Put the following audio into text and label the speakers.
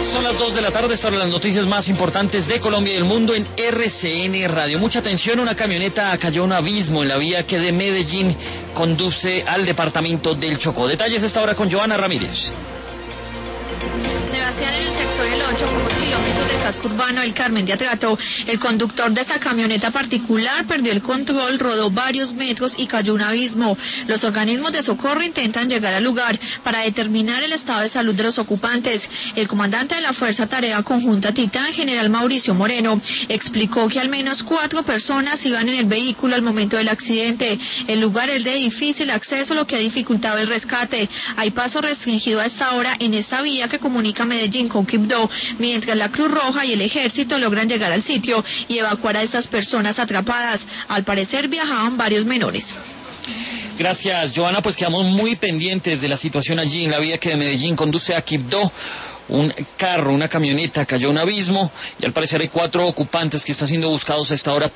Speaker 1: Son las 2 de la tarde, son las noticias más importantes de Colombia y el mundo en RCN Radio. Mucha atención, una camioneta cayó a un abismo en la vía que de Medellín conduce al departamento del Chocó. Detalles esta hora con Joana Ramírez.
Speaker 2: Sebastián, en el sector El 8, pocos kilómetros del casco urbano del Carmen de Atrato, el conductor de esa camioneta particular perdió el control, rodó varios metros y cayó a un abismo. Los organismos de socorro intentan llegar al lugar para determinar el estado de salud de los ocupantes. El comandante de la Fuerza Tarea Conjunta Titán, general Mauricio Moreno, explicó que al menos 4 personas iban en el vehículo al momento del accidente. El lugar es de difícil acceso, lo que ha dificultado el rescate. Hay paso restringido a esta hora en esta vía que comunica Medellín con Quibdó, mientras la Cruz Roja y el Ejército logran llegar al sitio y evacuar a estas personas atrapadas. Al parecer viajaban varios menores.
Speaker 1: Gracias, Joana. Pues quedamos muy pendientes de la situación allí en la vía que de Medellín conduce a Quibdó. Un carro, una camioneta cayó a un abismo y al parecer hay 4 ocupantes que están siendo buscados a esta hora